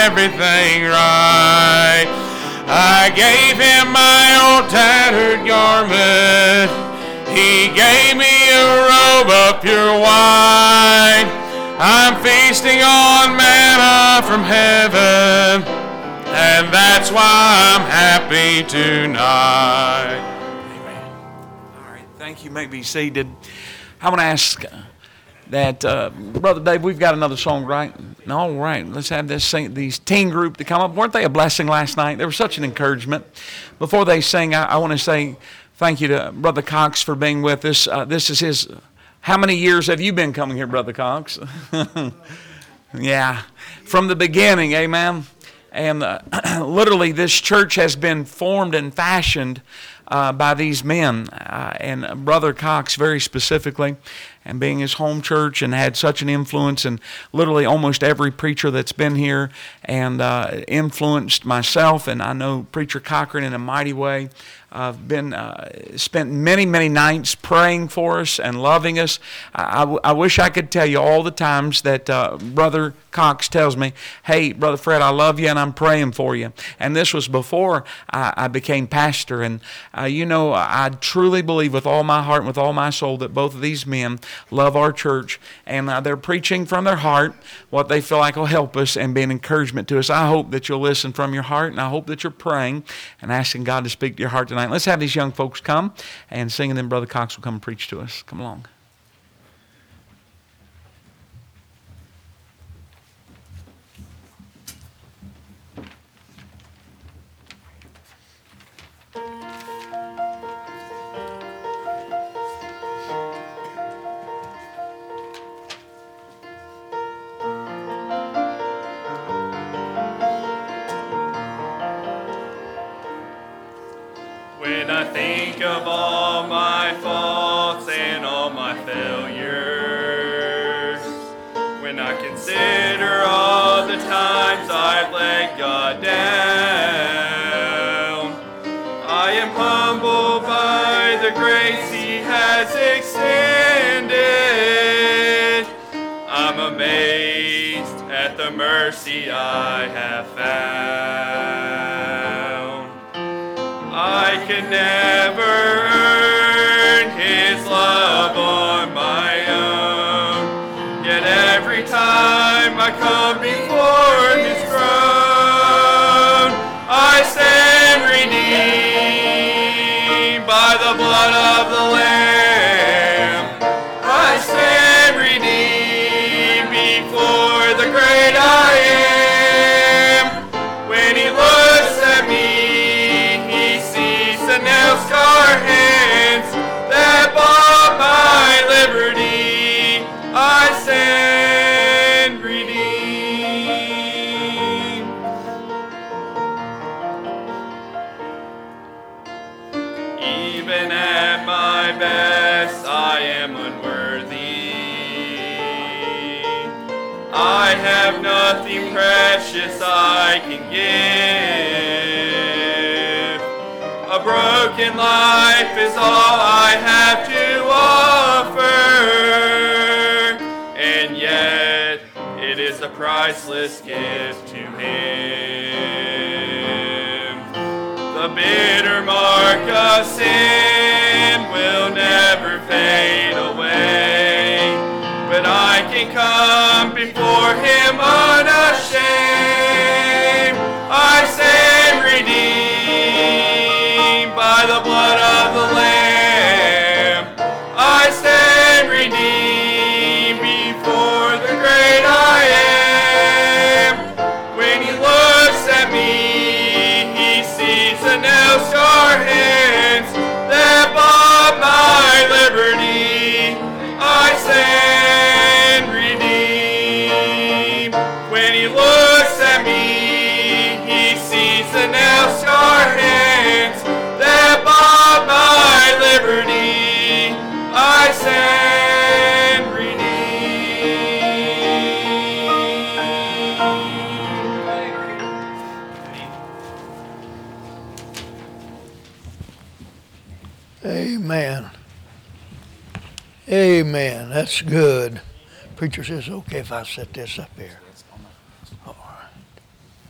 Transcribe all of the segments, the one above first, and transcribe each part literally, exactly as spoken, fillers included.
everything right. I gave him my old tattered garment. He gave me a robe of pure white. I'm feasting on manna from heaven, and that's why I'm happy tonight. Amen. All right, thank you. You may be seated. I want to ask that, uh, Brother Dave, we've got another song, right? All right, let's have this sing, these teen group to come up. Weren't they a blessing last night? They were such an encouragement. Before they sing, I, I want to say thank you to Brother Cox for being with us. Uh, this is his, how many years have you been coming here, Brother Cox? Yeah, from the beginning, amen. And uh, literally this church has been formed and fashioned uh, by these men, uh, and Brother Cox very specifically, and being his home church, and had such an influence, and literally almost every preacher that's been here, and uh, influenced myself, and I know Preacher Cochran in a mighty way. I've been uh, spent many, many nights praying for us and loving us. I, I, I wish I could tell you all the times that uh, Brother Cox tells me, hey, Brother Fred, I love you and I'm praying for you. And this was before I, I became pastor. And, uh, you know, I truly believe with all my heart and with all my soul that both of these men love our church. And uh, they're preaching from their heart what they feel like will help us and be an encouragement to us. I hope that you'll listen from your heart, and I hope that you're praying and asking God to speak to your heart tonight. Let's have these young folks come and sing, and then Brother Cox will come and preach to us. Come along. When I think of all my faults and all my failures, when I consider all the times I've let God down, I am humbled by the grace He has extended. I'm amazed at the mercy I have found. I can never earn His love on my own, yet every time I come before His throne, I stand redeemed by the blood of the Lamb. I stand redeemed before the great I am. When He looks at me, nail-scarred hands that bought my liberty, I stand redeemed. Even at my best, I am unworthy. I have nothing precious I can give. A broken life is all I have to offer, and yet it is a priceless gift to Him. The bitter mark of sin will never fade away, but I can come before Him unashamed. I stand redeemed by the blood of the Lamb. I stand redeemed before the great I am. When He looks at me, He sees the nail-scarred hands that bought my liberty. I stand redeemed. When He looks at me, He sees the nail-scarred hands that bought my liberty. I stand redeemed. Amen. Amen. That's good. Preacher says, okay if I set this up here. All right.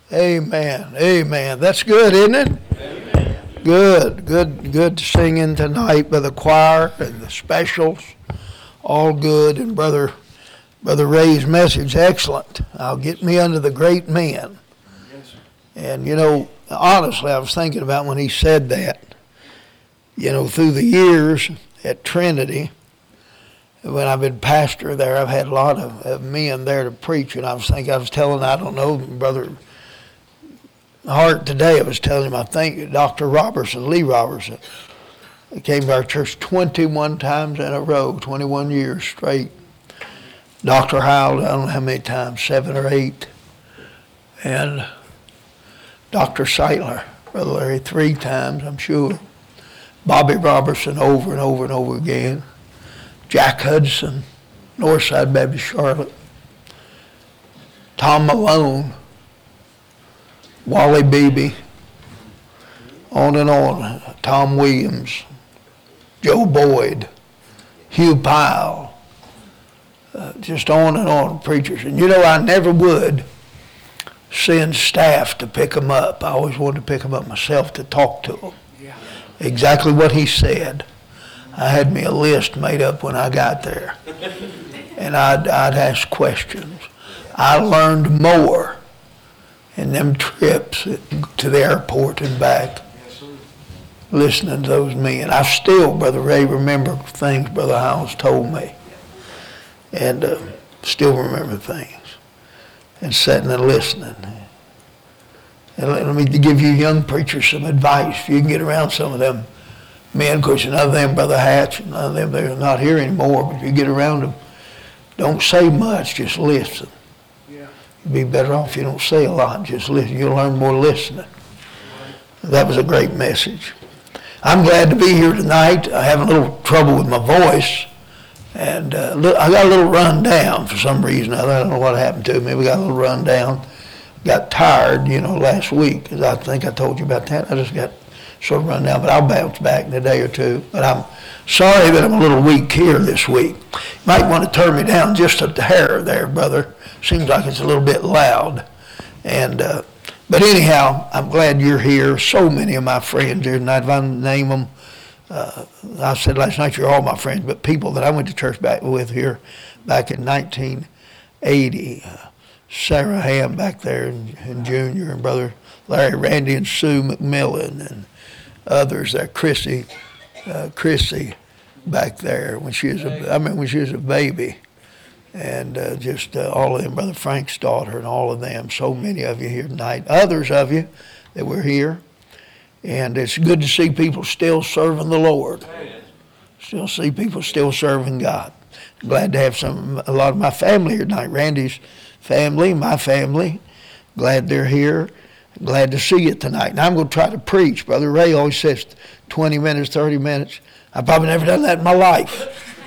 Amen. Amen. That's good, isn't it? Amen. Good. Good. Good singing tonight by the choir and the specials. All good. And Brother Brother Ray's message, excellent. I'll get me under the great men. Yes, sir. And, you know, honestly, I was thinking about when he said that, you know, through the years at Trinity, when I've been pastor there, I've had a lot of, of men there to preach, and I was thinking, I was telling, I don't know, Brother Hart today, I was telling him, I think Doctor Robertson, Lee Robertson, he came to our church twenty-one times in a row, twenty-one years straight. Doctor Howell, I don't know how many times, seven or eight. And Doctor Seitler, Brother Larry, three times, I'm sure. Bobby Robertson over and over and over again. Jack Hudson, Northside Baptist Charlotte. Tom Malone, Wally Beebe, on and on. Tom Williams, Joe Boyd, Hugh Pyle. Uh, just on and on, preachers. And you know, I never would send staff to pick them up. I always wanted to pick them up myself to talk to them. Yeah. Exactly what he said. I had me a list made up when I got there. And I'd, I'd ask questions. I learned more in them trips to the airport and back, listening to those men. I still, Brother Ray, remember things Brother Howells told me. And uh, still remember things, and sitting and listening. And let, let me give you young preachers some advice. If you can get around some of them men, of course, none of them, Brother Hatch, none of them, they're not here anymore, but if you get around them, don't say much, just listen. Yeah. You'd be better off if you don't say a lot, just listen. You'll learn more listening. That was a great message. I'm glad to be here tonight. I have a little trouble with my voice. And uh, I got a little run down for some reason. I don't know what happened to me. We got a little run down. Got tired, you know, last week, because I think I told you about that. I just got sort of run down, but I'll bounce back in a day or two. But I'm sorry that I'm a little weak here this week. You might want to turn me down just a hair there, brother. Seems like it's a little bit loud. And uh, but anyhow, I'm glad you're here. So many of my friends here tonight. If I name them, Uh, I said last night, you're all my friends, but people that I went to church back with here back in nineteen eighty, uh, Sarah Ham back there and, and Junior and Brother Larry, Randy and Sue McMillan and others there, Chrissy, uh, Chrissy back there when she was a, I mean when she was a baby, and uh, just uh, all of them, Brother Frank's daughter and all of them, so many of you here tonight, others of you that were here. And it's good to see people still serving the Lord. Still see people still serving God. Glad to have some a lot of my family here tonight. Randy's family, my family. Glad they're here. Glad to see you tonight. And I'm going to try to preach. Brother Ray always says twenty minutes, thirty minutes. I've probably never done that in my life.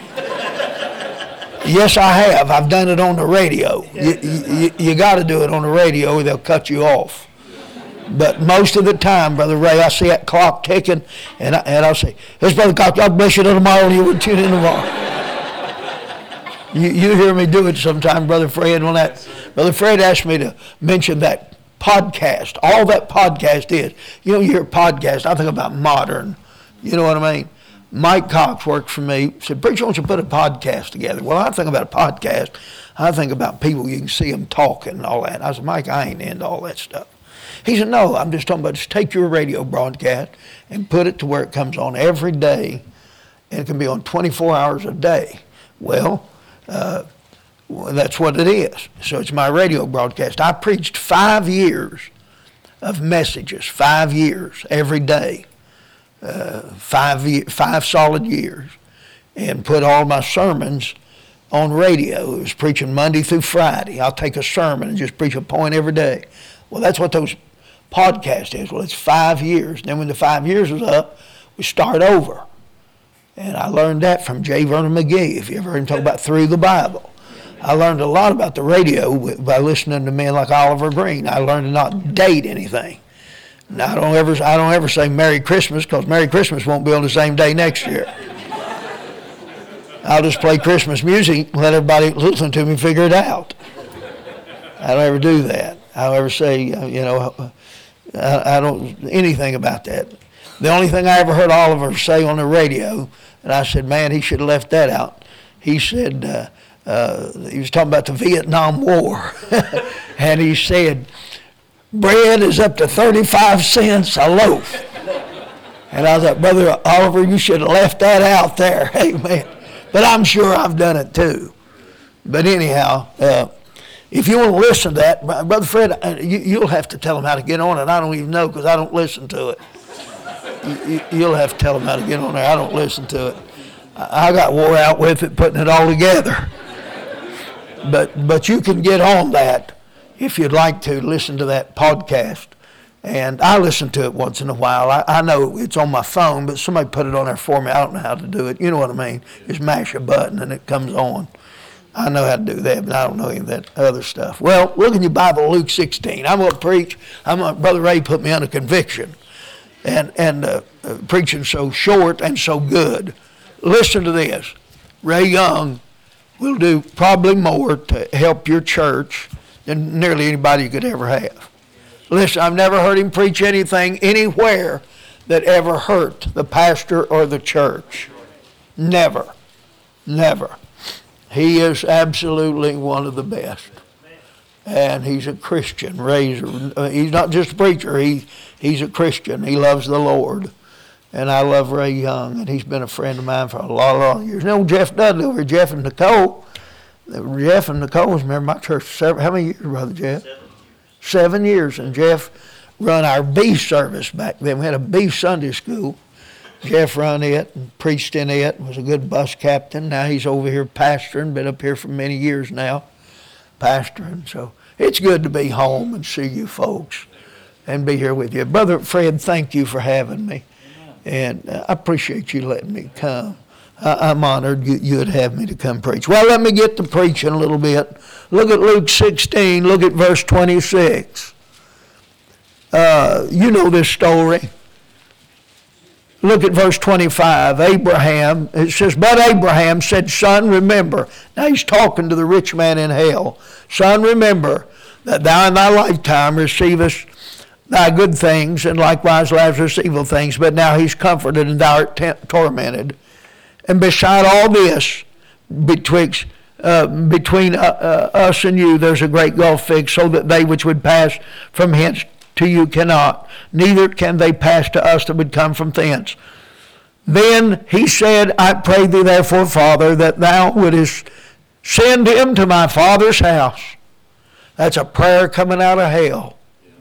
Yes, I have. I've done it on the radio. You, you, you got to do it on the radio or they'll cut you off. But most of the time, Brother Ray, I see that clock ticking, and, I, and I'll say, "This Brother Cox, God bless you till tomorrow, and you will tune in tomorrow." you, you hear me do it sometime, Brother Fred. When that Brother Fred asked me to mention that podcast, all that podcast is, you know, you hear podcast, I think about modern, you know what I mean? Mike Cox worked for me, said, "Preacher, why don't you put a podcast together?" Well, I think about a podcast, I think about people, you can see them talking and all that. And I said, "Mike, I ain't into all that stuff." He said, "No, I'm just talking about just take your radio broadcast and put it to where it comes on every day, and it can be on twenty-four hours a day." Well, uh, well, that's what it is. So it's my radio broadcast. I preached five years of messages, five years every day, uh, five five solid years, and put all my sermons on radio. It was preaching Monday through Friday. I'll take a sermon and just preach a point every day. Well, that's what those podcast is. Well, it's five years. Then when the five years was up, we start over. And I learned that from J. Vernon McGee, if you ever heard him talk about Through the Bible. I learned a lot about the radio by listening to men like Oliver Green. I learned to not date anything. Now, I don't ever, I don't ever say Merry Christmas, because Merry Christmas won't be on the same day next year. I'll just play Christmas music and let everybody listen to me figure it out. I don't ever do that. I'll ever say, uh, you know, I, I don't, anything about that. The only thing I ever heard Oliver say on the radio, and I said, man, he should have left that out. He said, uh, uh, he was talking about the Vietnam War. And he said, bread is up to thirty-five cents a loaf. And I thought, Brother Oliver, you should have left that out there. Amen. But I'm sure I've done it too. But anyhow, uh, if you want to listen to that, Brother Fred, you, you'll have to tell him how to get on it. I don't even know because I don't listen to it. You, you'll have to tell him how to get on there. I don't listen to it. I got wore out with it, putting it all together. But but you can get on that if you'd like to listen to that podcast. And I listen to it once in a while. I, I know it's on my phone, but somebody put it on there for me. I don't know how to do it. You know what I mean? Just mash a button and it comes on. I know how to do that, but I don't know any of that other stuff. Well, look in your Bible, Luke sixteen. I'm going to preach. I'm gonna, Brother Ray put me under conviction. And, and uh, uh, preaching so short and so good. Listen to this. Ray Young will do probably more to help your church than nearly anybody you could ever have. Listen, I've never heard him preach anything anywhere that ever hurt the pastor or the church. Never. Never. He is absolutely one of the best. And he's a Christian. Ray's, uh, he's not just a preacher. He, he's a Christian. He loves the Lord. And I love Ray Young, and he's been a friend of mine for a lot, lot of years. You know, Jeff Dudley over here, Jeff and Nicole. Jeff and Nicole was a member of my church for seven, how many years, Brother Jeff? Seven years. Seven years. And Jeff run our B service back then. We had a B Sunday school. Jeff run it and preached in it and was a good bus captain. Now he's over here pastoring, been up here for many years now, pastoring. So it's good to be home and see you folks and be here with you. Brother Fred, thank you for having me. And uh, I appreciate you letting me come. I, I'm honored you, you'd have me to come preach. Well, let me get to preaching a little bit. Look at Luke sixteen. Look at verse twenty-six. Uh, you know this story. Look at verse twenty-five. Abraham, it says, but Abraham said, son, remember. Now he's talking to the rich man in hell. Son, remember that thou in thy lifetime receivest thy good things, and likewise Lazarus evil things, but now he's comforted and thou art t- tormented. And beside all this, betwixt, uh, between uh, uh, us and you, there's a great gulf fixed, so that they which would pass from hence to you cannot, neither can they pass to us that would come from thence. Then he said, I pray thee therefore, Father, that thou wouldest send him to my father's house. That's a prayer coming out of hell.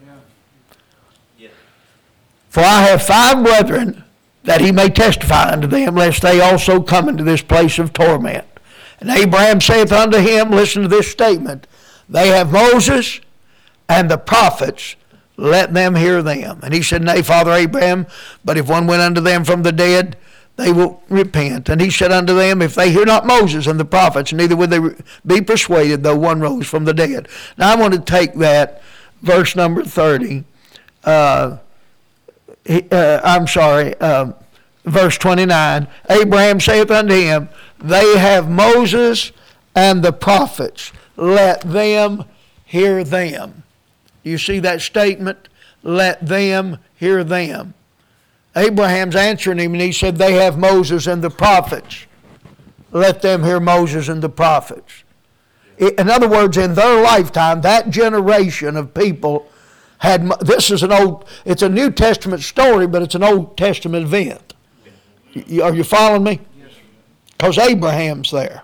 For I have five brethren, that he may testify unto them, lest they also come into this place of torment. And Abraham saith unto him, listen to this statement, they have Moses and the prophets, let them hear them. And he said, nay, Father Abraham, but if one went unto them from the dead, they will repent. And he said unto them, if they hear not Moses and the prophets, neither would they be persuaded, though one rose from the dead. Now I want to take that, verse number thirty, uh, He, uh, I'm sorry, um, verse twenty-nine, Abraham saith unto him, they have Moses and the prophets, let them hear them. You see that statement? Let them hear them. Abraham's answering him and he said, they have Moses and the prophets. Let them hear Moses and the prophets. In other words, in their lifetime, that generation of people had, this is an old, it's a New Testament story, but it's an Old Testament event. Are you following me? Because Abraham's there.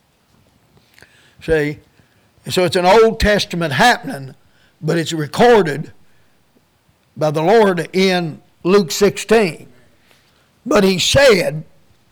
See? So it's an Old Testament happening, but it's recorded by the Lord in Luke sixteen. But he said,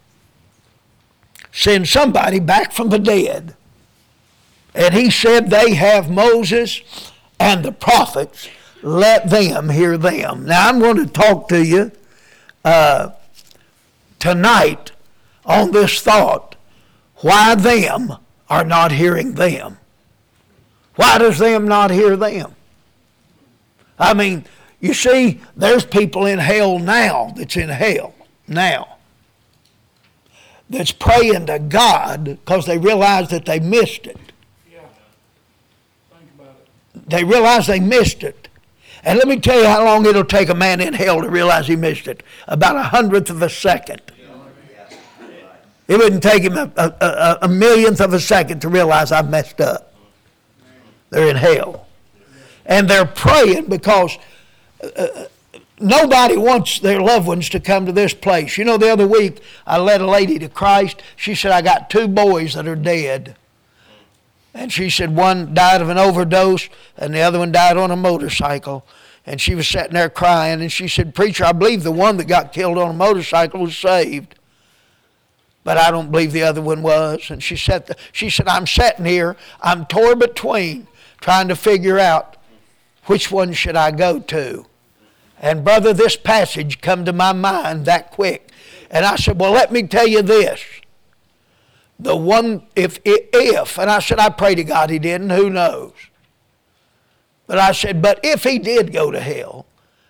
send somebody back from the dead. And he said, they have Moses and the prophets, let them hear them. Now I'm going to talk to you uh, tonight on this thought, why them are not hearing them. Why does them not hear them? I mean, you see, there's people in hell now that's in hell now that's praying to God because they realize that they missed it. Yeah. Think about it. they realize they missed it. And let me tell you how long it'll take a man in hell to realize he missed it. About a hundredth of a second. It wouldn't take him a, a, a millionth of a second to realize I've messed up. They're in hell. And they're praying because uh, nobody wants their loved ones to come to this place. You know, the other week I led a lady to Christ. She said, I got two boys that are dead. And she said one died of an overdose and the other one died on a motorcycle. And she was sitting there crying. And she said, Preacher, I believe the one that got killed on a motorcycle was saved. But I don't believe the other one was. And she said, she said, I'm sitting here, I'm torn between trying to figure out which one should I go to. And brother, this passage come to my mind that quick. And I said, well, let me tell you this. The one, if, if, and I said, I pray to God he didn't, who knows? But I said, but if he did go to hell,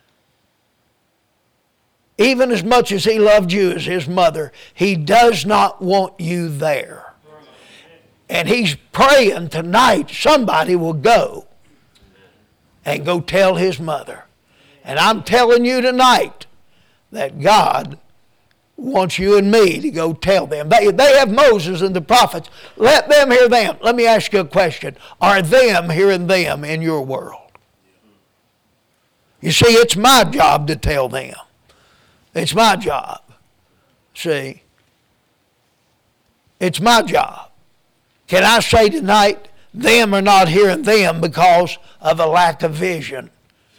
even as much as he loved you as his mother, he does not want you there. And he's praying tonight somebody will go and go tell his mother. And I'm telling you tonight that God wants you and me to go tell them. They, they have Moses and the prophets. Let them hear them. Let me ask you a question. Are them hearing them in your world? You see, it's my job to tell them. It's my job. See? It's my job. Can I say tonight, them are not hearing them because of a lack of vision.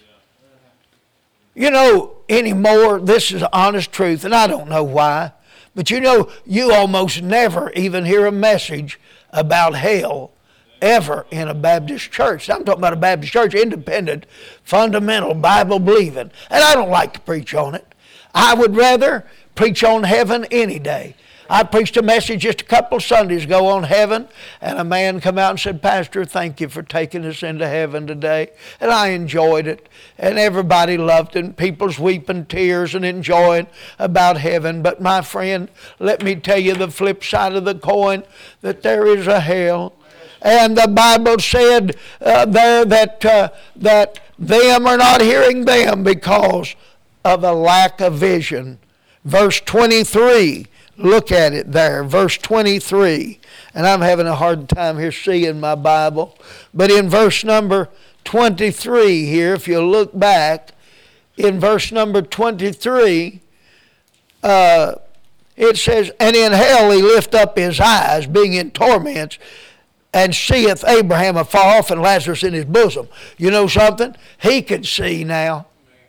You know, anymore, this is honest truth, and I don't know why, but you know, you almost never even hear a message about hell ever in a Baptist church. I'm talking about a Baptist church, independent, fundamental, Bible-believing. And I don't like to preach on it. I would rather preach on heaven any day. I preached a message just a couple of Sundays ago on heaven, and a man come out and said, Pastor, thank you for taking us into heaven today. And I enjoyed it, and everybody loved it, and people's weeping tears and enjoying about heaven. But my friend, let me tell you the flip side of the coin, that there is a hell. And the Bible said uh, there that, uh, that them are not hearing them because of a lack of vision. Verse twenty-three, look at it there, verse twenty-three. And I'm having a hard time here seeing my Bible. But in verse number twenty-three here, if you look back, in verse number twenty-three, uh, it says, And in hell he lift up his eyes, being in torments, and seeth Abraham afar off and Lazarus in his bosom. You know something? He can see now.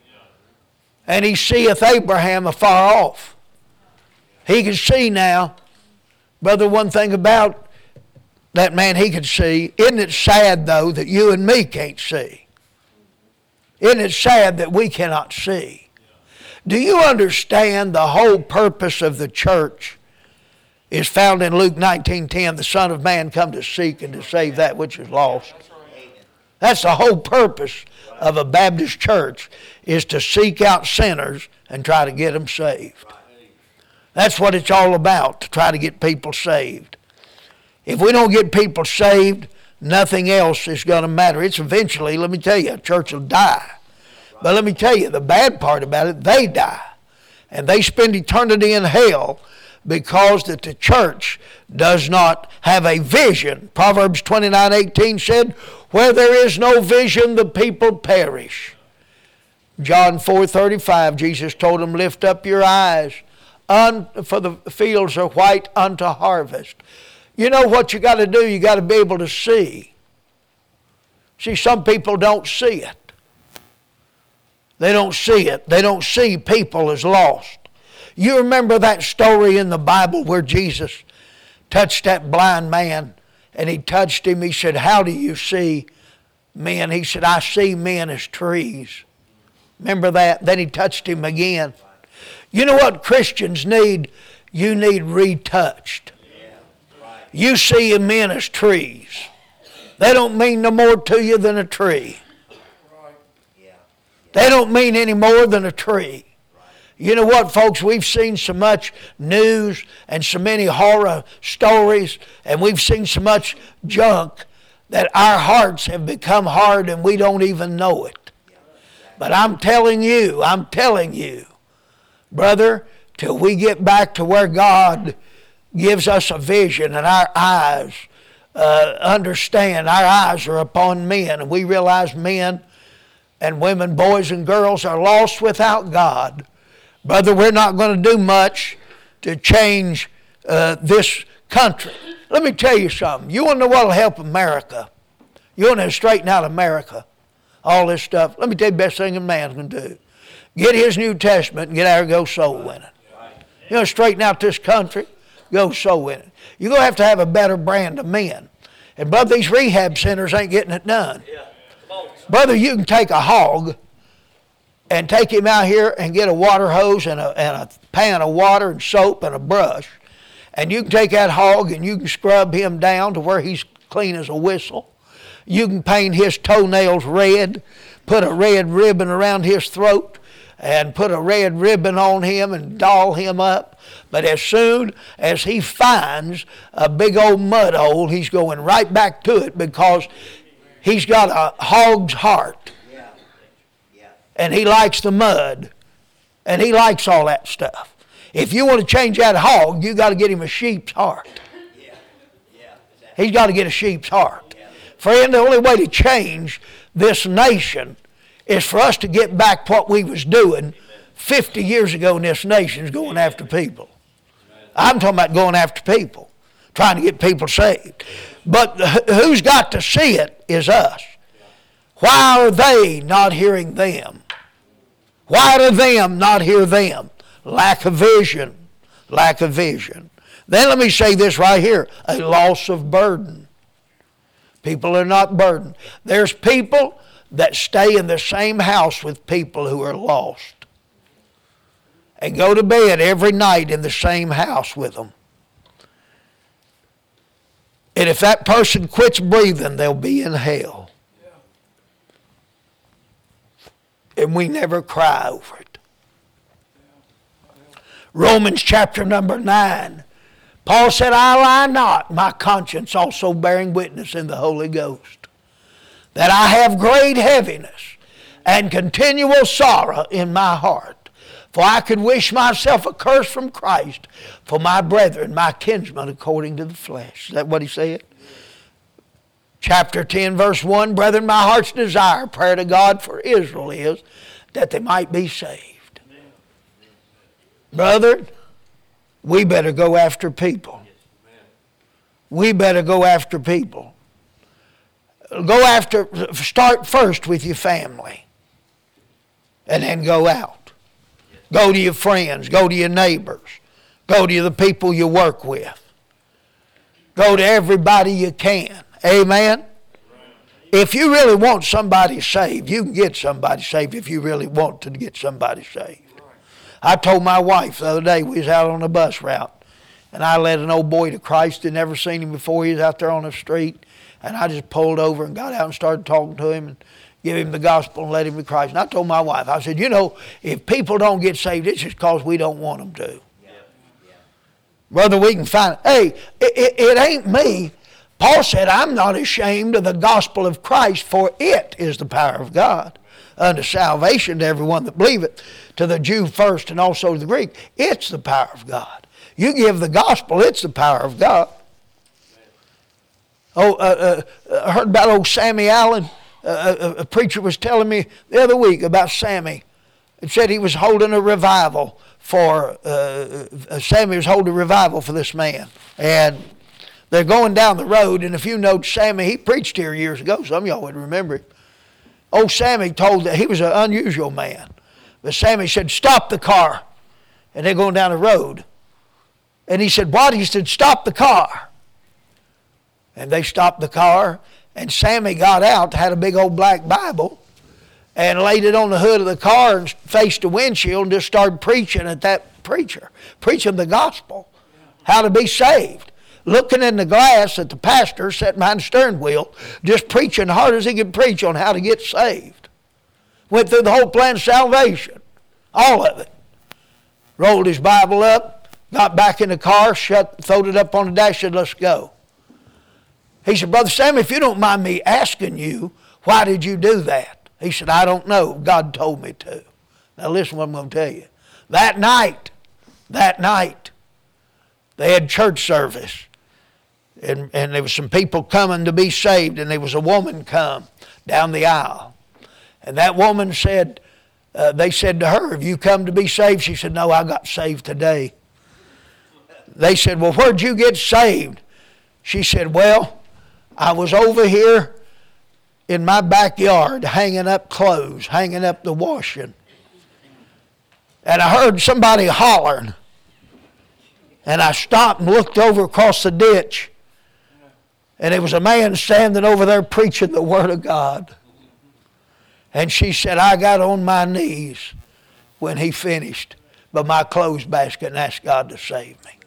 And he seeth Abraham afar off. He can see now. Brother, one thing about that man, he could see. Isn't it sad, though, that you and me can't see? Isn't it sad that we cannot see? Do you understand the whole purpose of the church is found in Luke nineteen ten, the Son of Man come to seek and to save that which is lost? That's the whole purpose of a Baptist church, is to seek out sinners and try to get them saved. That's what it's all about, to try to get people saved. If we don't get people saved, nothing else is going to matter. It's eventually, let me tell you, a church will die. But let me tell you, the bad part about it, they die. And they spend eternity in hell because that the church does not have a vision. Proverbs twenty-nine eighteen said, where there is no vision, the people perish. John four thirty-five, Jesus told them, lift up your eyes, un- for the fields are white unto harvest. You know what you got to do? You got to be able to see. See, some people don't see it. They don't see it. They don't see people as lost. You remember that story in the Bible where Jesus touched that blind man, and he touched him. He said, how do you see men? He said, I see men as trees. Remember that? Then he touched him again. You know what Christians need? You need retouched. You see men as trees. They don't mean no more to you than a tree. They don't mean any more than a tree. You know what, folks? We've seen so much news and so many horror stories, and we've seen so much junk that our hearts have become hard and we don't even know it. But I'm telling you, I'm telling you, brother, till we get back to where God gives us a vision and our eyes uh, understand, our eyes are upon men, and we realize men and women, boys and girls are lost without God. Brother, we're not going to do much to change uh, this country. Let me tell you something. You want to know what will help America? You want to straighten out America? All this stuff. Let me tell you the best thing a man can do. Get his New Testament and get out and go soul winning. You want to straighten out this country? Go soul winning. You're going to have to have a better brand of men. And brother, these rehab centers ain't getting it done. Brother, you can take a hog and take him out here and get a water hose and a, and a pan of water and soap and a brush. And you can take that hog and you can scrub him down to where he's clean as a whistle. You can paint his toenails red, put a red ribbon around his throat, and put a red ribbon on him and doll him up. But as soon as he finds a big old mud hole, he's going right back to it because he's got a hog's heart. And he likes the mud. And he likes all that stuff. If you want to change that hog, you got to get him a sheep's heart. He's got to get a sheep's heart. Friend, the only way to change this nation is for us to get back what we was doing fifty years ago in this nation, is going after people. I'm talking about going after people, trying to get people saved. But who's got to see it is us. Why are they not hearing them? Why do them not hear them? Lack of vision. Lack of vision. Then let me say this right here. A loss of burden. People are not burdened. There's people that stay in the same house with people who are lost. And go to bed every night in the same house with them. And if that person quits breathing, they'll be in hell. And we never cry over it. Romans chapter number nine. Paul said, I lie not, my conscience also bearing witness in the Holy Ghost, that I have great heaviness and continual sorrow in my heart. For I could wish myself accursed from Christ for my brethren, my kinsmen according to the flesh. Is that what he said? Chapter ten, verse one, brethren, my heart's desire, prayer to God for Israel is that they might be saved. Brother, we better go after people. We better go after people. Go after, start first with your family. And then go out. Go to your friends. Go to your neighbors. Go to the people you work with. Go to everybody you can. Amen? If you really want somebody saved, you can get somebody saved if you really want to get somebody saved. I told my wife the other day, we was out on a bus route, and I led an old boy to Christ. I'd never seen him before. He was out there on the street, and I just pulled over and got out and started talking to him and give him the gospel and led him to Christ. And I told my wife, I said, you know, if people don't get saved, it's just because we don't want them to. Yeah. Yeah. Brother, we can find, hey, it, it, it ain't me. Paul said, I'm not ashamed of the gospel of Christ, for it is the power of God unto salvation to everyone that believeth, to the Jew first and also to the Greek. It's the power of God. You give the gospel, it's the power of God. Oh, uh, uh, I heard about old Sammy Allen. Uh, a, a preacher was telling me the other week about Sammy. It said he was holding a revival for, uh, uh, Sammy was holding a revival for this man. And they're going down the road, and if you know Sammy, he preached here years ago. Some of y'all would remember him. Old Sammy told that he was an unusual man. But Sammy said, stop the car. And they're going down the road. And he said, what? He said, stop the car. And they stopped the car. And Sammy got out, had a big old black Bible, and laid it on the hood of the car and faced the windshield and just started preaching at that preacher. Preaching the gospel. How to be saved. Looking in the glass at the pastor sitting behind the steering wheel, just preaching hard as he could preach on how to get saved. Went through the whole plan of salvation. All of it. Rolled his Bible up, got back in the car, shut, throwed it up on the dash, said, let's go. He said, Brother Sam, if you don't mind me asking you, why did you do that? He said, I don't know. God told me to. Now listen what I'm going to tell you. That night, that night, they had church service. And, and there was some people coming to be saved, and there was a woman come down the aisle. And that woman said, uh, they said to her, have you come to be saved? She said, no, I got saved today. They said, well, where'd you get saved? She said, well, I was over here in my backyard hanging up clothes, hanging up the washing. And I heard somebody hollering. And I stopped and looked over across the ditch. And there was a man standing over there preaching the Word of God. And she said, I got on my knees when he finished by my clothes basket and asked God to save me.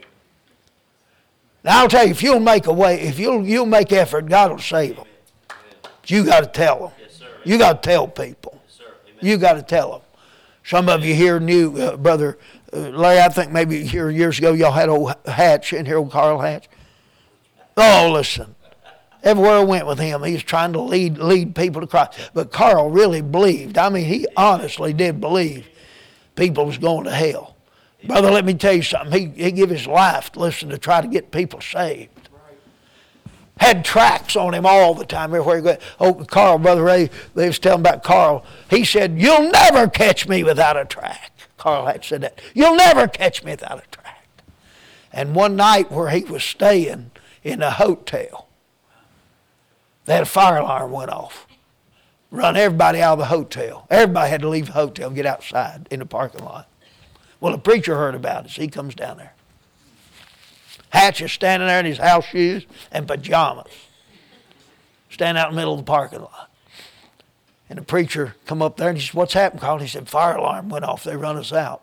Now I'll tell you, if you'll make a way, if you'll you'll make effort, God will save them. But you got to tell them. You got to tell people. You got to tell them. Some of you here knew, uh, Brother uh, Larry, I think maybe here years ago y'all had old Hatch in here, old Carl Hatch. Oh, listen. Everywhere I went with him, he was trying to lead lead people to Christ. But Carl really believed. I mean, he honestly did believe people was going to hell. Brother, let me tell you something. He, he gave his life to listen to try to get people saved. Had tracks on him all the time everywhere he went. Oh, Carl, Brother Ray, they was telling about Carl. He said, you'll never catch me without a track. Carl had said that. You'll never catch me without a track. And one night where he was staying in a hotel, that fire alarm went off. Run everybody out of the hotel. Everybody had to leave the hotel and get outside in the parking lot. Well, the preacher heard about it, so he comes down there. Hatch is standing there in his house shoes and pajamas, standing out in the middle of the parking lot. And the preacher come up there and he said, what's happened, Carl? He said, fire alarm went off. They run us out.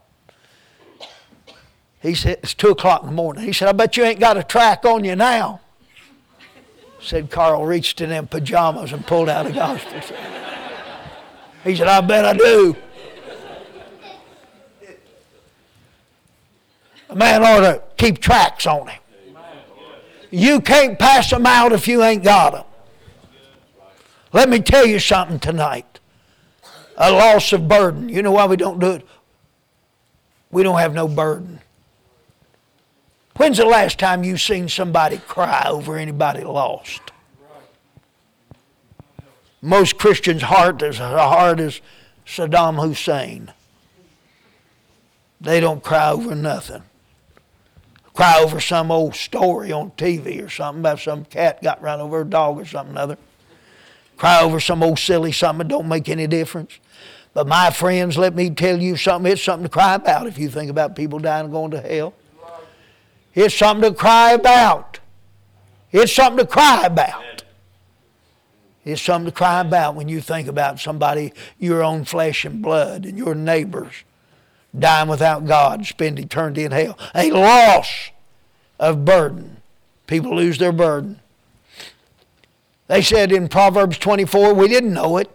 He said, it's two o'clock in the morning. He said, I bet you ain't got a track on you now. Said Carl reached in them pajamas and pulled out a gospel. He said, I bet I do. A man ought to keep tracks on him. You can't pass them out if you ain't got them. Let me tell you something tonight. A loss of burden. You know why we don't do it? We don't have no burden. When's the last time you seen somebody cry over anybody lost? Most Christians' heart is as hard as Saddam Hussein. They don't cry over nothing. Cry over some old story on T V or something about some cat got run over, a dog or something other. Cry over some old silly something that don't make any difference. But my friends, let me tell you something. It's something to cry about if you think about people dying and going to hell. It's something to cry about. It's something to cry about. It's something to cry about when you think about somebody, your own flesh and blood, and your neighbors dying without God, spend eternity in hell. A loss of burden. People lose their burden. They said in Proverbs twenty-four, we didn't know it.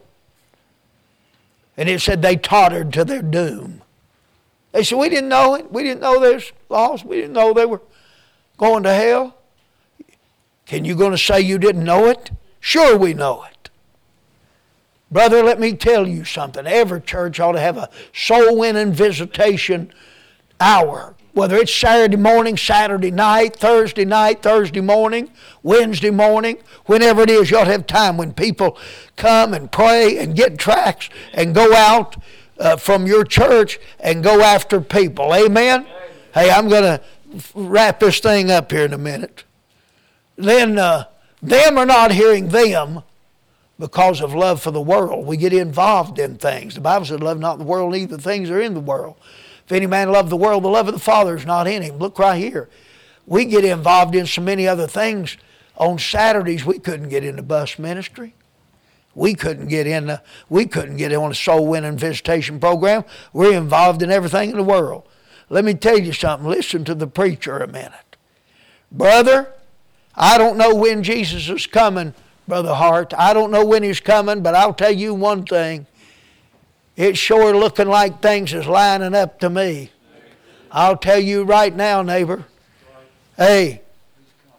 And it said they tottered to their doom. They said, we didn't know it. We didn't know they was lost. We didn't know they were going to hell. Can you going to say you didn't know it? Sure we know it. Brother, let me tell you something. Every church ought to have a soul-winning visitation hour. Whether it's Saturday morning, Saturday night, Thursday night, Thursday morning, Wednesday morning, whenever it is, you ought to have time when people come and pray and get tracts and go out uh, from your church and go after people. Amen? Hey, I'm going to wrap this thing up here in a minute. Then, uh, them are not hearing them because of love for the world. We get involved in things. The Bible says, love not the world, neither the things that are in the world. If any man love the world, the love of the Father is not in him. Look right here. We get involved in so many other things. On Saturdays, we couldn't get into bus ministry. We couldn't get in. The, we couldn't get on a soul-winning visitation program. We're involved in everything in the world. Let me tell you something. Listen to the preacher a minute. Brother, I don't know when Jesus is coming, Brother Hart. I don't know when he's coming, but I'll tell you one thing. It's sure looking like things is lining up to me. I'll tell you right now, neighbor. Hey,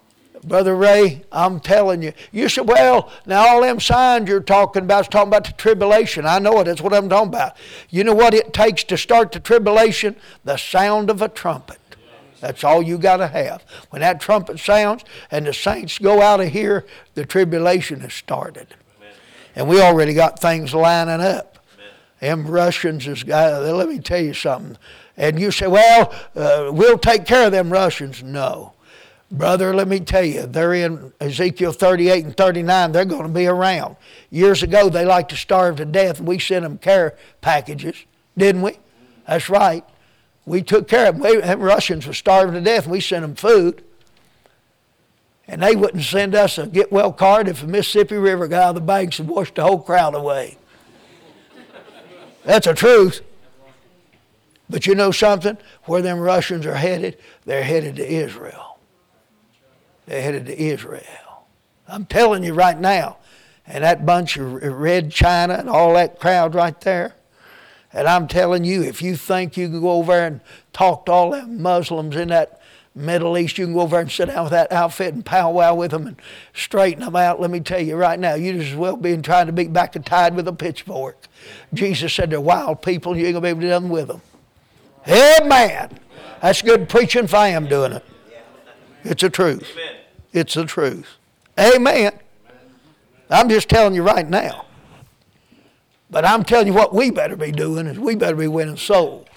Brother Ray, I'm telling you. You said, well, now all them signs you're talking about is talking about the tribulation. I know it. That's what I'm talking about. You know what it takes to start the tribulation? The sound of a trumpet. That's all you got to have. When that trumpet sounds and the saints go out of here, the tribulation has started. Amen. And we already got things lining up. Amen. Them Russians is, uh, let me tell you something. And you say, well, uh, we'll take care of them Russians. No. Brother, let me tell you, they're in Ezekiel thirty-eight and thirty-nine. They're going to be around. Years ago, they like to starve to death. We sent them care packages, didn't we? That's right. We took care of them. We, them Russians were starving to death, and we sent them food. And they wouldn't send us a get well card if the Mississippi River got out of the banks and washed the whole crowd away. That's the truth. But you know something? Where them Russians are headed, they're headed to Israel. They're headed to Israel. I'm telling you right now. And that bunch of Red China and all that crowd right there. And I'm telling you, if you think you can go over there and talk to all them Muslims in that Middle East, you can go over there and sit down with that outfit and powwow with them and straighten them out. Let me tell you right now, you just as well be trying to beat back a tide with a pitchfork. Jesus said they're wild people, you ain't going to be able to do nothing with them. Amen. That's good preaching if I am doing it. It's the truth. It's the truth. Amen. I'm just telling you right now. But I'm telling you what we better be doing is we better be winning souls.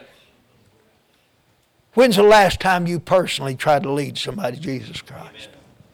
When's the last time you personally tried to lead somebody to Jesus Christ?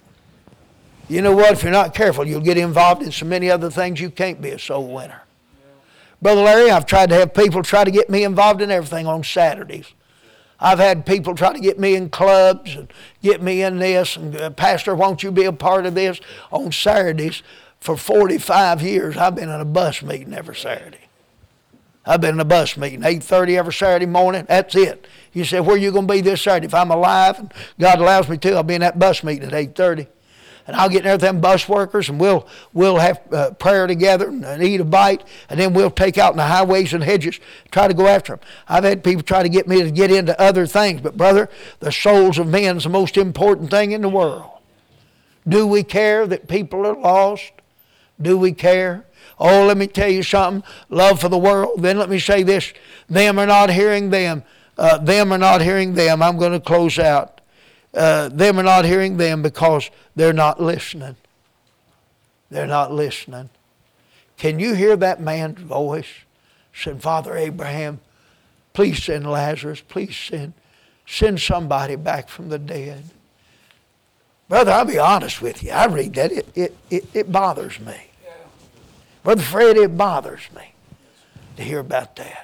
You know what? If you're not careful, you'll get involved in so many other things you can't be a soul winner. Brother Larry, I've tried to have people try to get me involved in everything on Saturdays. I've had people try to get me in clubs and get me in this. And uh, Pastor, won't you be a part of this? On Saturdays, for forty-five years, I've been in a bus meeting every Saturday. I've been in a bus meeting, eight thirty every Saturday morning. That's it. You say, where are you going to be this Saturday? If I'm alive and God allows me to, I'll be in that bus meeting at eight thirty. And I'll get in there with them bus workers, and we'll we'll have uh, prayer together and, and eat a bite, and then we'll take out in the highways and hedges, try to go after them. I've had people try to get me to get into other things, but brother, the souls of men is the most important thing in the world. Do we care that people are lost? Do we care? Oh, let me tell you something. Love for the world. Then let me say this. Them are not hearing them. Uh, them are not hearing them. I'm going to close out. Uh, them are not hearing them because they're not listening. They're not listening. Can you hear that man's voice? Saying, Father Abraham, please send Lazarus. Please send, send somebody back from the dead. Brother, I'll be honest with you. I read that. It, it, it, it bothers me. Brother Fred, it bothers me to hear about that.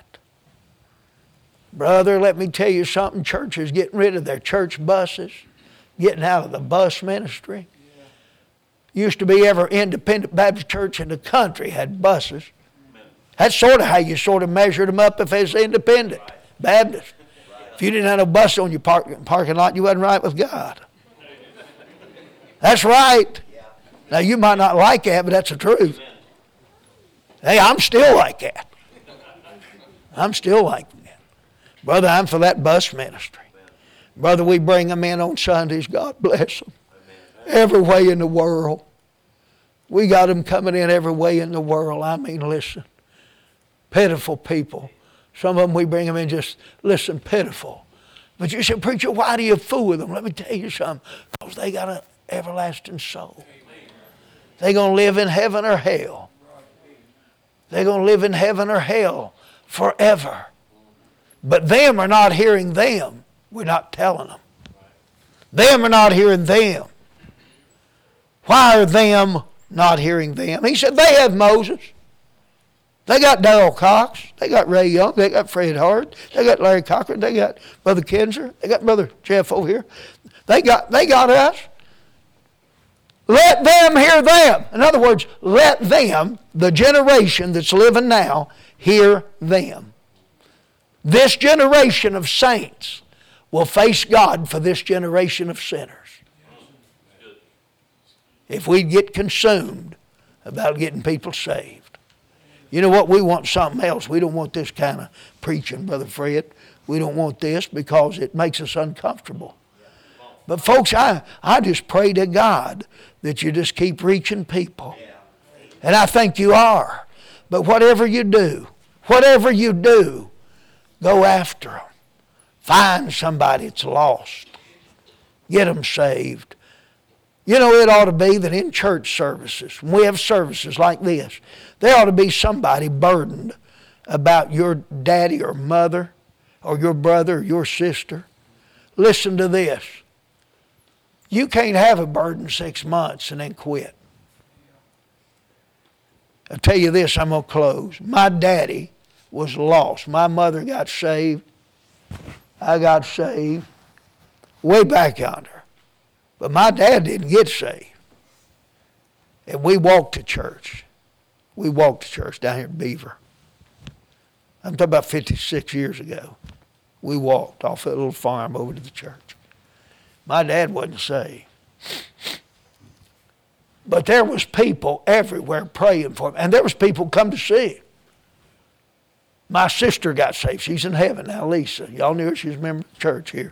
Brother, let me tell you something. Churches getting rid of their church buses, getting out of the bus ministry. Used to be every independent Baptist church in the country had buses. That's sort of how you sort of measured them up if it's independent Baptist. If you didn't have a bus on your park, parking lot, you wasn't right with God. That's right. Now, you might not like that, but that's the truth. Hey, I'm still like that. I'm still like that. Brother, I'm for that bus ministry. Brother, we bring them in on Sundays. God bless them. Every way in the world. We got them coming in every way in the world. I mean, listen. Pitiful people. Some of them, we bring them in just, listen, pitiful. But you say, preacher, why do you fool with them? Let me tell you something. Because they got an everlasting soul. They're going to live in heaven or hell. They're going to live in heaven or hell forever. But them are not hearing them. We're not telling them. Them are not hearing them. Why are them not hearing them? He said they have Moses. They got Darrell Cox. They got Ray Young. They got Fred Hart. They got Larry Cochran. They got Brother Kinzer. They got Brother Jeff over here. They got, they got us. Let them hear them. In other words, let them, the generation that's living now, hear them. This generation of saints will face God for this generation of sinners. If we get consumed about getting people saved. You know what? We want something else. We don't want this kind of preaching, Brother Fred. We don't want this because it makes us uncomfortable. But folks, I, I just pray to God that you just keep reaching people. And I think you are. But whatever you do, whatever you do, go after them. Find somebody that's lost. Get them saved. You know, it ought to be that in church services, when we have services like this, there ought to be somebody burdened about your daddy or mother or your brother or your sister. Listen to this. You can't have a burden six months and then quit. I'll tell you this, I'm going to close. My daddy was lost. My mother got saved. I got saved way back yonder. But my dad didn't get saved. And we walked to church. We walked to church down here in Beaver. I'm talking about fifty-six years ago. We walked off that little farm over to the church. My dad wasn't saved. But there was people everywhere praying for him. And there was people come to see him. My sister got saved. She's in heaven now, Lisa. Y'all knew her. She was a member of the church here.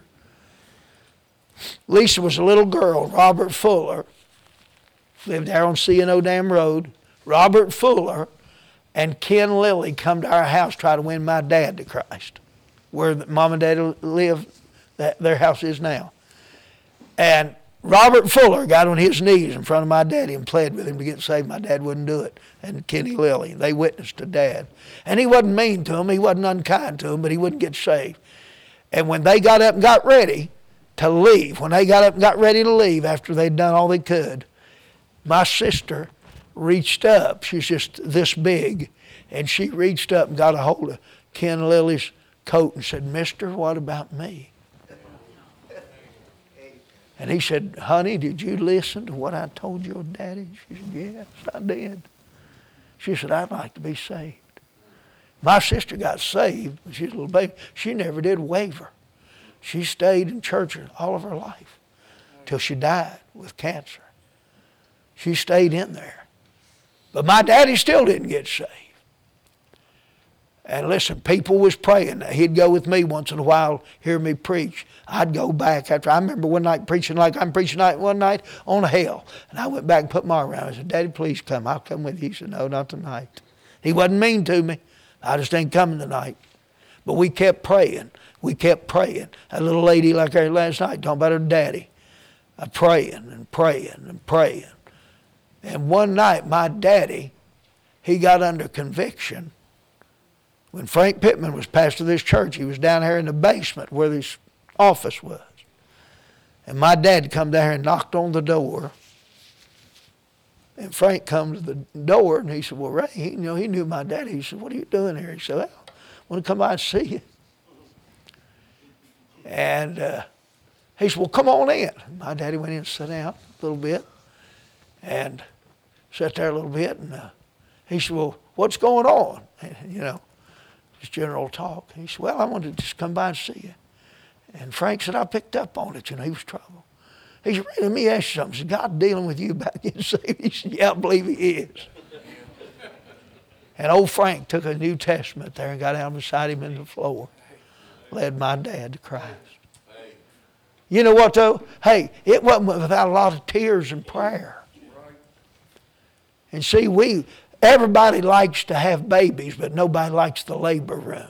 Lisa was a little girl. Robert Fuller lived there on C and O Dam Road. Robert Fuller and Ken Lilly come to our house try to win my dad to Christ. Where Mom and Dad live, that their house is now. And Robert Fuller got on his knees in front of my daddy and pled with him to get saved. My dad wouldn't do it. And Kenny Lilly, they witnessed to Dad. And he wasn't mean to him. He wasn't unkind to him, but he wouldn't get saved. And when they got up and got ready to leave, when they got up and got ready to leave after they'd done all they could, my sister reached up. She's just this big. And she reached up and got a hold of Ken Lilly's coat and said, "Mister, what about me?" And he said, "Honey, did you listen to what I told your daddy?" She said, "Yes, I did." She said, "I'd like to be saved." My sister got saved when she was a little baby. She never did waver. She stayed in church all of her life till she died with cancer. She stayed in there. But my daddy still didn't get saved. And listen, people was praying. He'd go with me once in a while, hear me preach. I'd go back after. I remember one night preaching like I'm preaching night one night on hell. And I went back and put my arm around him. I said, "Daddy, please come. I'll come with you." He said, "No, not tonight." He wasn't mean to me. I just ain't coming tonight. But we kept praying. We kept praying. A little lady like her last night talking about her daddy. Uh, praying and praying and praying. And one night my daddy, he got under conviction. When Frank Pittman was pastor of this church, he was down here in the basement where this office was. And my dad come down here and knocked on the door. And Frank come to the door and he said, "Well, Ray," he, you know, he knew my daddy. He said, "What are you doing here?" He said, "Well, I want to come by and see you." And uh, he said, "Well, come on in." My daddy went in and sat down a little bit and sat there a little bit. And uh, he said, "Well, what's going on?" And, you know. Just general talk. He said, "Well, I wanted to just come by and see you." And Frank said, "I picked up on it." You know, he was trouble. He said, "Let me ask you something. Is God dealing with you about getting saved?" He said, "Yeah, I believe he is." And old Frank took a New Testament there and got down beside him in the floor. Led my dad to Christ. You know what, though? Hey, it wasn't without a lot of tears and prayer. And see, we... Everybody likes to have babies, but nobody likes the labor room.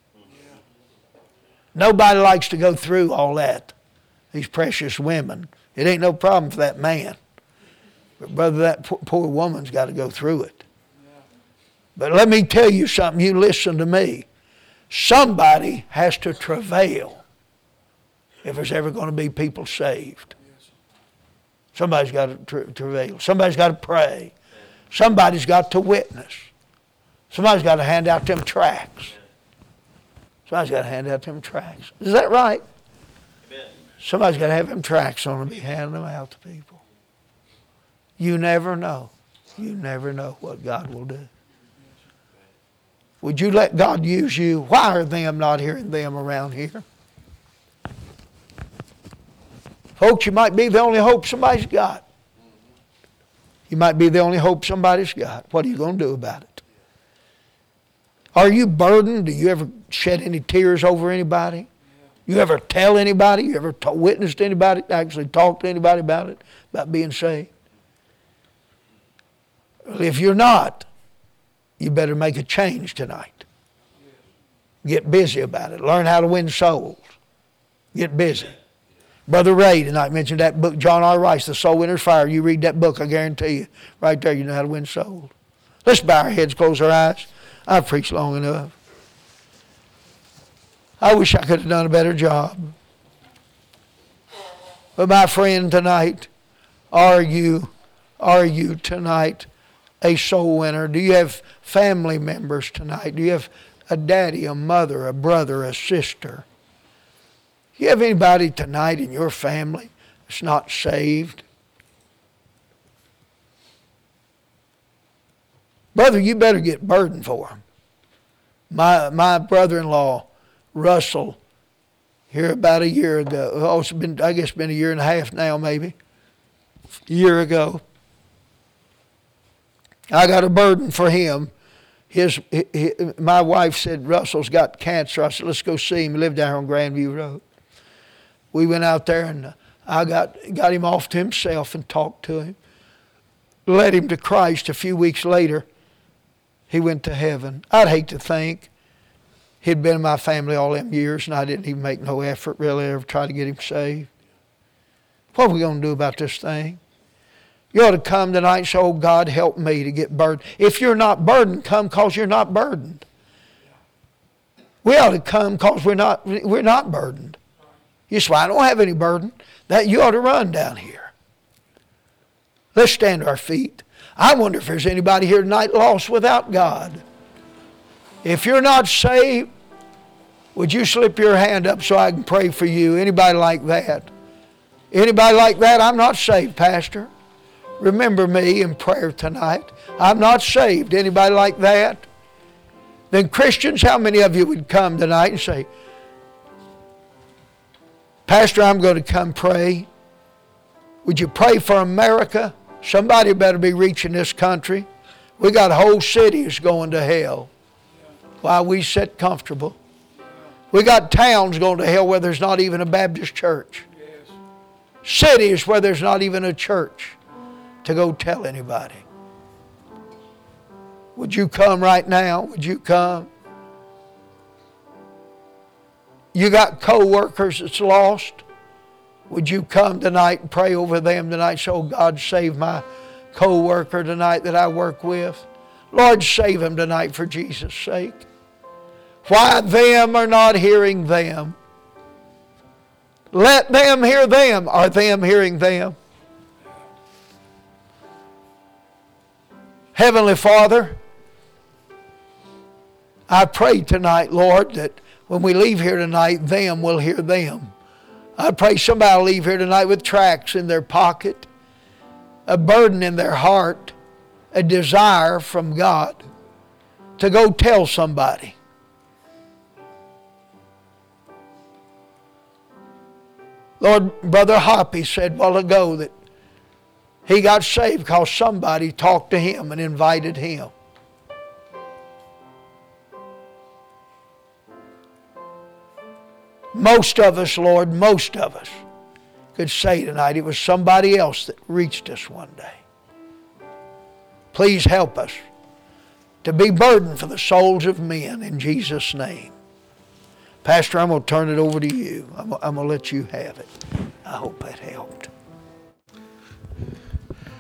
Nobody likes to go through all that. These precious women. It ain't no problem for that man. But brother, that poor, poor woman's got to go through it. But let me tell you something. You listen to me. Somebody has to travail if there's ever going to be people saved. Somebody's got to tra- travail. Somebody's got to pray. Somebody's got to witness. Somebody's got to hand out them tracts. Somebody's got to hand out them tracts. Is that right? Amen. Somebody's got to have them tracts on and be handing them out to people. You never know. You never know what God will do. Would you let God use you? Why are them not hearing them around here? Folks, you might be the only hope somebody's got. You might be the only hope somebody's got. What are you going to do about it? Are you burdened? Do you ever shed any tears over anybody? You ever tell anybody? You ever t- witnessed anybody? Actually talk to anybody about it? About being saved? Well, if you're not, you better make a change tonight. Get busy about it. Learn how to win souls. Get busy. Brother Ray tonight mentioned that book, John R. Rice, The Soul Winner's Fire. You read that book, I guarantee you, right there, you know how to win souls. Let's bow our heads, close our eyes. I've preached long enough. I wish I could have done a better job. But my friend tonight, are you, are you tonight a soul winner? Do you have family members tonight? Do you have a daddy, a mother, a brother, a sister? Do you have anybody tonight in your family that's not saved? Brother, you better get burdened for them. My, my brother-in-law, Russell, here about a year ago, oh, it's been, I guess it's been a year and a half now maybe, a year ago, I got a burden for him. His, his, my wife said, Russell's got cancer. I said, let's go see him. He lived down here on Grandview Road. We went out there and I got, got him off to himself and talked to him. Led him to Christ. A few weeks later, he went to heaven. I'd hate to think he'd been in my family all them years and I didn't even make no effort really ever try to get him saved. What are we going to do about this thing? You ought to come tonight and say, oh, God, help me to get burdened. If you're not burdened, come because you're not burdened. We ought to come because we're not, we're not burdened. You say, well, I don't have any burden. That you ought to run down here. Let's stand to our feet. I wonder if there's anybody here tonight lost without God. If you're not saved, would you slip your hand up so I can pray for you? Anybody like that? Anybody like that? I'm not saved, Pastor. Remember me in prayer tonight. I'm not saved. Anybody like that? Then Christians, how many of you would come tonight and say, Pastor, I'm going to come pray. Would you pray for America? Somebody better be reaching this country. We got whole cities going to hell while we sit comfortable. We got towns going to hell where there's not even a Baptist church. Cities where there's not even a church to go tell anybody. Would you come right now? Would you come? You got co-workers that's lost. Would you come tonight and pray over them tonight? So, oh, God, save my co-worker tonight that I work with. Lord, save him tonight for Jesus' sake. Why them are not hearing them? Let them hear them. Are them hearing them? Heavenly Father, I pray tonight, Lord, that when we leave here tonight, them will hear them. I pray somebody will leave here tonight with tracts in their pocket, a burden in their heart, a desire from God to go tell somebody. Lord, Brother Hoppy said a while ago that he got saved because somebody talked to him and invited him. Most of us, Lord, most of us could say tonight it was somebody else that reached us one day. Please help us to be burdened for the souls of men in Jesus' name. Pastor, I'm going to turn it over to you. I'm, I'm going to let you have it. I hope that helped.